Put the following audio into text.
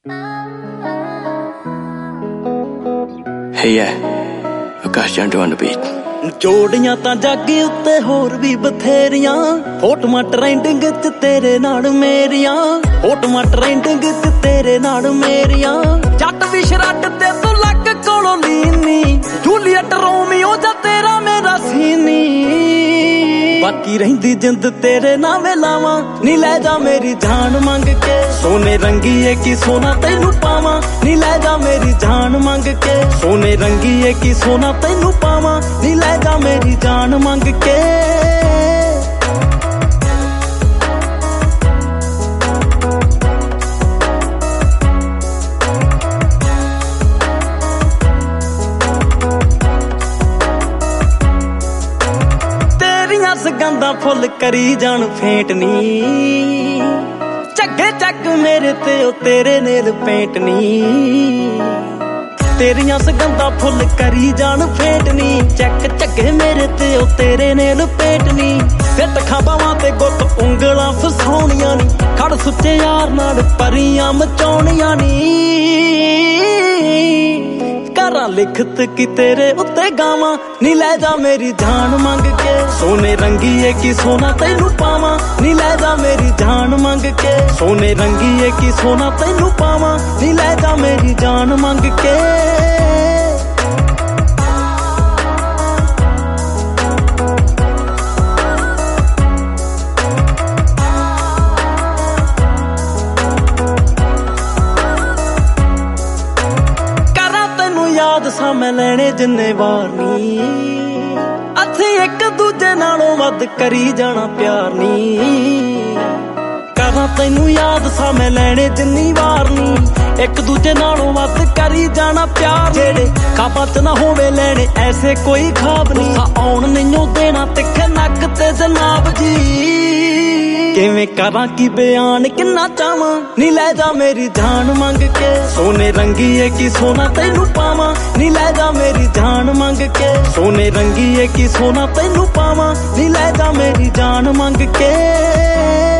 Hey yeah, Akash Jandu on the beat. ਜੋੜੀਆਂ ਤਾਂ ਜੱਗ ਉੱਤੇ ਹੋਰ ਵੀ ਬਥੇਰੀਆਂ, ਫੋਟੋਆਂ ਟ੍ਰੈਂਡਿੰਗ ਚ ਤੇਰੇ ਨਾਲ ਮੇਰੀਆਂ, ਫੋਟੋਆਂ ਟ੍ਰੈਂਡਿੰਗ ਚ ਤੇਰੇ ਨਾਲ ਮੇਰੀਆਂ। ਜੱਟ ਵੀ ਸ਼ਰੱਟ ਤੇ ਤੂੰ ਲੱਗ ਕੋਲੋਂ ਲੀਨੀ, ਜੂਲੀਅਟ ਰੋਮੀਓ ਜਾਂ ਤੇਰਾ ਮੇਰਾ ਸੀਨੀ। ਬਾਕੀ ਰਹਿੰਦੀ ਜਿੰਦ ਤੇਰੇ ਨਾਵੇਂ ਲਾਵਾਂ, ਨੀ ਲੈ ਜਾ ਮੇਰੀ ਜਾਨ ਮੰਗ ਕੇ। ਸੋਨੇ ਰੰਗੀਏ ਕੀ ਸੋਨਾ ਤੈਨੂੰ ਪਾਵਾਂ, ਨੀ ਲੈ ਜਾ ਮੇਰੀ ਜਾਨ ਮੰਗ ਕੇ। ਸੋਨੇ ਰੰਗੀਏ ਕੀ ਸੋਨਾ ਤੈਨੂੰ ਪਾਵਾਂ, ਨੀ ਲੈ ਜਾ ਮੇਰੀ ਜਾਨ ਮੰਗ ਕੇ। ਤੇਰੀਆਂ ਸਗੰਦਾਂ ਫੁੱਲ ਕਰੀ ਜਾਣ ਫੇਂਟ ਨੀ, ਝੱਗੇ ਚੱਕ ਮੇਰੇ ਤੇ ਉਹ ਤੇਰੇ ਨੇਲ ਪੇਂਟ ਨੀ। ਤੇਰੀਆਂ ਸਗੰਦਾਂ ਫੁੱਲ ਕਰੀ ਜਾਣ ਫੇਂਟ ਨੀ, ਚੱਕ ਝੱਗੇ ਮੇਰੇ ਤੇ ਉਹ ਤੇਰੇ ਨੇਲ ਪੇਂਟ ਨੀ। ਫਿੱਟ ਖਾਬਾਵਾਂ ਤੇ ਗੁੱਤ ਉਂਗਲਾਂ ਫਸਾਉਣੀਆਂ ਨੀ, ਖੜ ਸੁੱਚੇ ਯਾਰ ਨਾਲ ਪਰੀਆਂ ਮਚਾਉਣੀਆਂ ਨੀ। ਕਰਾਂ ਲਿਖਤ ਕੀ ਤੇਰੇ ਉੱਤੇ ਗਾਵਾਂ, ਨੀ ਲੈ ਜਾ ਮੇਰੀ ਜਾਨ ਮੰਗ ਕੇ। ਸੋਨੇ ਰੰਗੀਏ ਕੀ ਸੋਨਾ ਤੈਨੂੰ ਪਾਵਾਂ, ਨੀ ਲੈ ਜਾ ਮੇਰੀ ਜਾਨ ਮੰਗ ਕੇ। ਸੋਨੇ ਰੰਗੀਏ ਕੀ ਸੋਨਾ ਤੈਨੂੰ ਪਾਵਾਂ, ਨੀ ਲੈ ਜਾ ਮੇਰੀ ਜਾਨ ਮੰਗ ਕੇ। ਯਾਦ ਸਾਂ ਮੈਂ ਲੈਣੇ ਜਿੰਨੇ ਵਾਰ ਨੀ, ਅਸੀਂ ਇੱਕ ਦੂਜੇ ਨਾਲੋਂ ਵੱਧ ਕਰੀ ਜਾਣਾ ਪਿਆਰ ਨੀ। ਕਰਾਂ ਤੈਨੂੰ ਯਾਦ ਸਾਂ ਮੈਂ ਲੈਣੇ ਜਿੰਨੀ ਵਾਰ ਨੀ, ਇੱਕ ਦੂਜੇ ਨਾਲੋਂ ਵੱਧ ਕਰੀ ਜਾਣਾ ਪਿਆਰ। ਜਿਹੜੇ ਖਾਬਾਂ ਚ ਨਾ ਹੋਵੇ ਲੈਣੇ ਐਸੇ ਕੋਈ ਖਾਬ ਨੀ, ਆਉਣ ਨਹੀਂਓ ਦੇਣਾ ਤਿੱਖੇ ਨੱਕ ਤੇ ਜਨਾਬ ਜੀ। ਕਿਵੇਂ ਕਰਾਂ ਕੀ ਬਿਆਨ ਕਿੰਨਾ ਚਾਵਾਂ, ਨੀ ਲੈ ਜਾ ਮੇਰੀ ਜਾਨ ਮੰਗ ਕੇ। ਸੋਨੇ ਰੰਗੀਏ ਕੀ ਸੋਨਾ ਤੈਨੂੰ ਪਾਵਾਂ, ਨੀ ਲੈ ਜਾ ਮੇਰੀ ਜਾਨ ਮੰਗ ਕੇ। ਸੋਨੇ ਰੰਗੀਏ ਕੀ ਸੋਨਾ ਤੈਨੂੰ ਪਾਵਾਂ, ਨੀ ਲੈ ਜਾ ਮੇਰੀ ਜਾਨ ਮੰਗ ਕੇ।